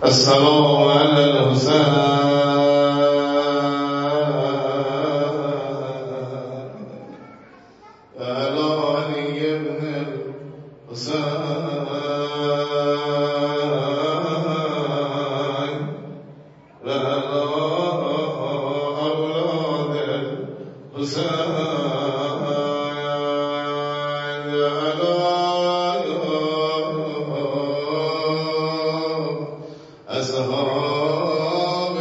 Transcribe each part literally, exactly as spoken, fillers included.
السلام على الحسين وعلى علي بن الحسين وعلى أولاد الحسين أصحاب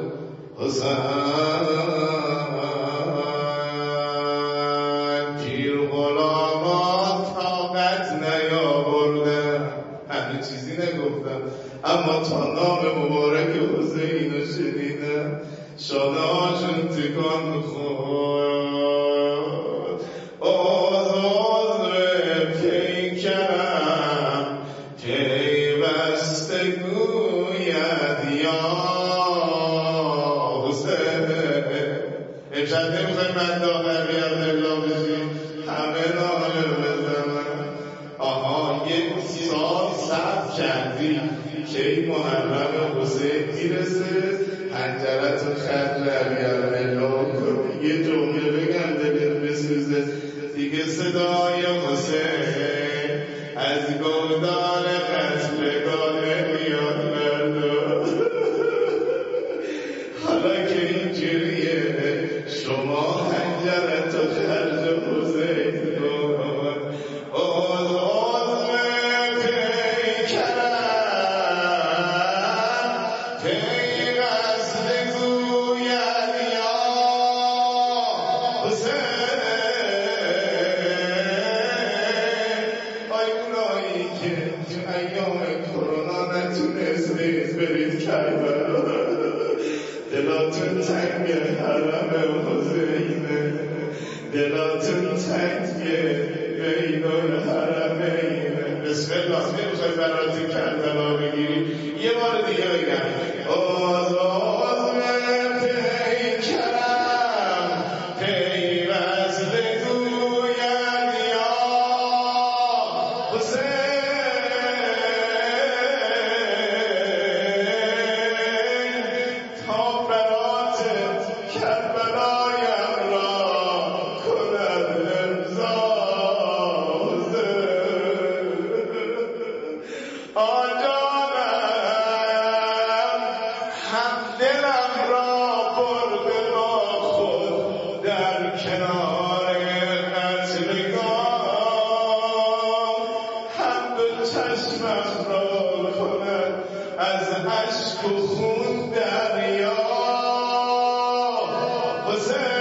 الحسین پیر غلامان طاقت نیاوردن، همه چیزی نگفتن، اما تا نام مبارک حسین رو شنیدن شانه هاشون تکان خورد. آزاد پیکرم پیوسته گوید یا حسین. امشب نمیخوایم من داغر بیاد ابلا بشیم، همه ناله بزنن. آها یک سال صبر کردی که محرم حسین میرسه، پنجرتون خط لبیار ابلا کنی، یه جمله بگم دلت بسوزه دیگه. صدای حسین از گودال قتلگاه میاد مردم. حالا که اینجوریه شما پنجرت و خرج حسین کن. عضو پیکرم پیوسته گوید یا حسین. آی اونایی که تو ایام کرونا نتونستید برید کربلا، دلاتون تنگ حرم حسینه، دلاتون تنگ بین الحرمینه. بسم الله. نمیخوای براتون کربلا بگیری؟ یه بار دیگه بگم آزاد پیکرم پیوسته گوید یا حسین. تا برات کربلایم را کند امضا حسین. آجانم هم دلم را برده با خود در کنار قتلگاه، هم به چشمم را کند از اشک و خون دریا حسین.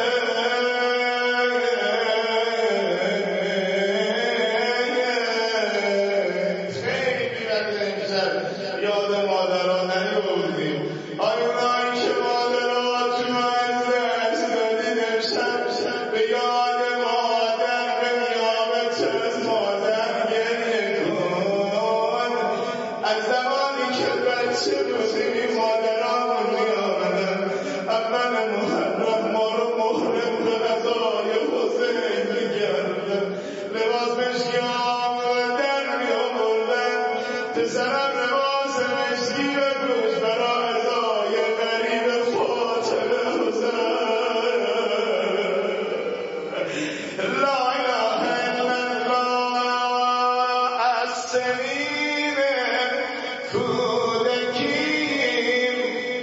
خیلی بده امشب یاد مادرها نیاوردیم. آیونایی که مادراتون رو از دست دادید امشب به یاد مادر به نیابت از مادر گریه کن. از زمانی که بچه بودیم مادرامون میآمدن اول محرم ما رو محرم به غذای حسین میکردن، لباس مشکیام رو در میآوردن. پسرم لباس مشکی بپوش برای غذای غریب فاطمه حسین. لا اله الا الله. از سنین کودکیم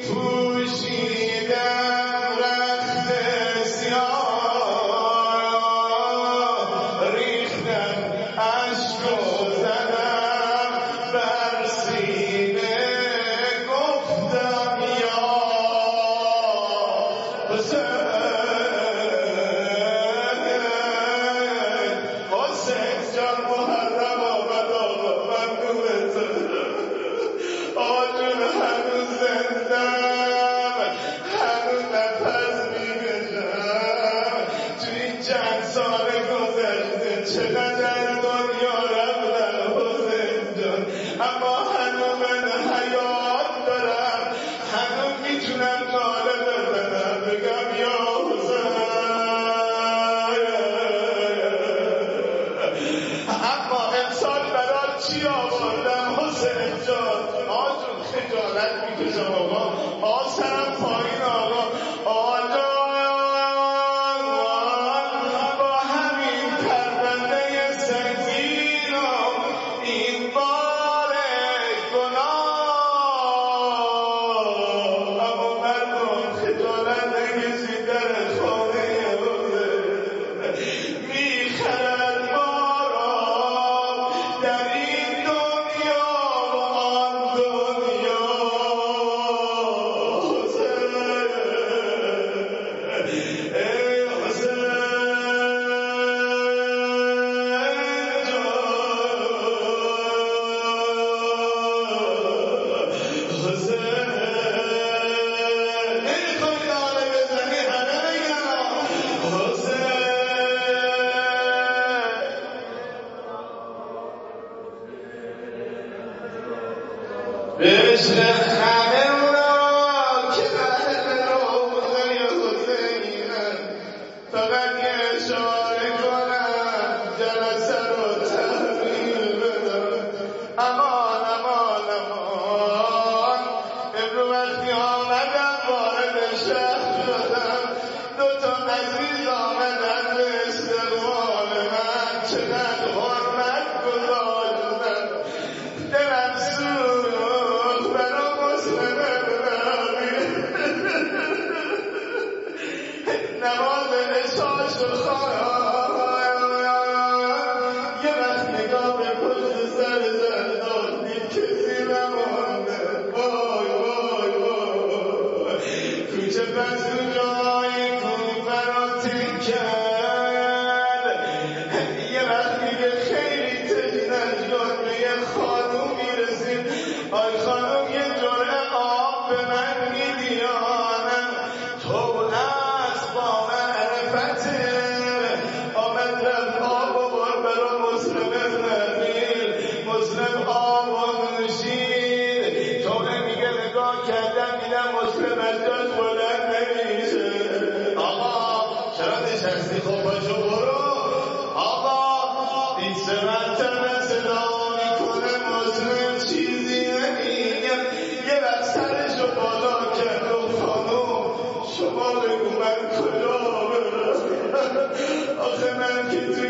پوشیدم رخت سیاه، ریختم اشک و زدم بر سینه گفتم یا حسین. حسین جان محرم آمد آقا من دوبتم. آجون هنوز زندم، هنوز نفس میکشم. تو این چند سال گذشته چقدر دنیا رفتم حسین جان، اما هنوز من حیات دارم، هنوز میتونم ناله بزنم بگم یا حسین. اما امسال برات چی آوردم حسین جان؟ آجون عشق همه اونا که اهل روضه حسینه فقط یه اشاره کنم جلسه رو تحویل بدم. امان امان امان امرو وقتی آمدم وارد شهر شدم دوتا عزیز آمدن به استقبال من چقدر حرمت گذاشتن دلم سوخت برا مسلم ابراهیم نماز عشا شد خواهد یه وقت نگاه به پشت سر زندان دید کسی نمانده وای وای وای کوچه پس تو جای کوفه را کرد یه وقت میگه خیلی تشنه شد به یه خانوم میرسیم آی خانوم یه جرعه آب به من میدیانم تو از با معرفته آمد رفت آب و بار برا مسلم ابراهیم مسلم آب و نوشید تو میگه نگاه کردم دیدم مسلم از جاش بلند نمیشه آقا چرا نشستی خب باشو برو آقا این سه مرتبه صدا میکنه مسلم چیزی نمیگم یه وقت سرشو بالا کرد و خانوم شما بگو من کجا برم آخه من که توی